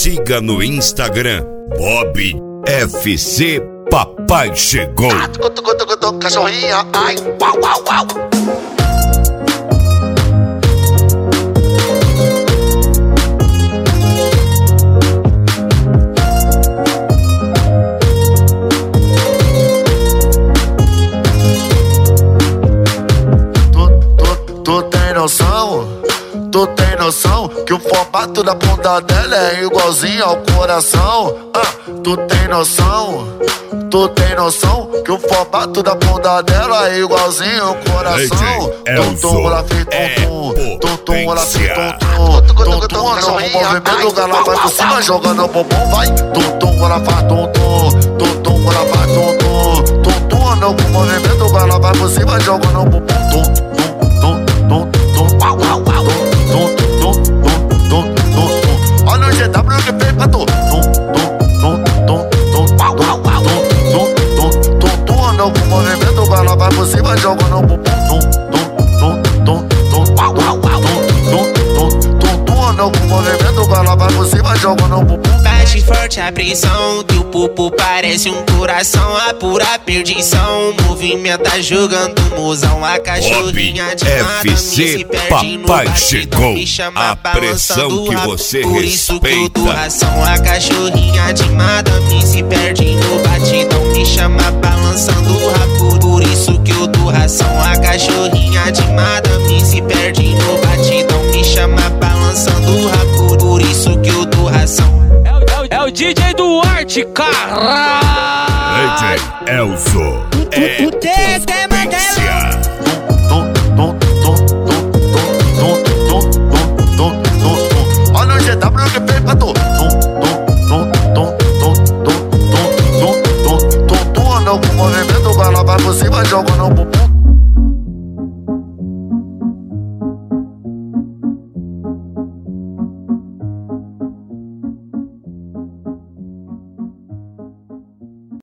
siga no Instagram Bob FC Papai Chegou. Cachorrinha, ai, uau, uau, uau. Tu tem noção que o formato da bunda dela é igualzinho ao coração? Tu tem noção que o formato da bunda dela é igualzinho ao coração? Tum, ela fez tum, ela fez tum, no movimento ela vai por cima jogando bumbum, vai. Tum, ela faz tum, ela faz tum, no movimento ela vai por cima jogando bumbum, olha o GW que fez pra tu. No movimento ela vai por cima jogando bumbum. No movimento ela vai por cima jogando bumbum. Bate forte a pressão, teu pupu parece um coração, a pura perdição. Movimenta jogando mozão, a cachorrinha de FC Papai Chegou. A pressão que você respeita. A cachorrinha de madame se perde no batidão, me chama balançando o rabo. Por isso que eu dou ração. A cachorrinha de madame se perde no batidão, me chama balançando o rabo. Por isso que eu dou ração. É o DJ Duarte, caralho! DJ Elzo é potência. Olha o GW que fez pra tu. No movimento ela vai por cima jogando bumbum.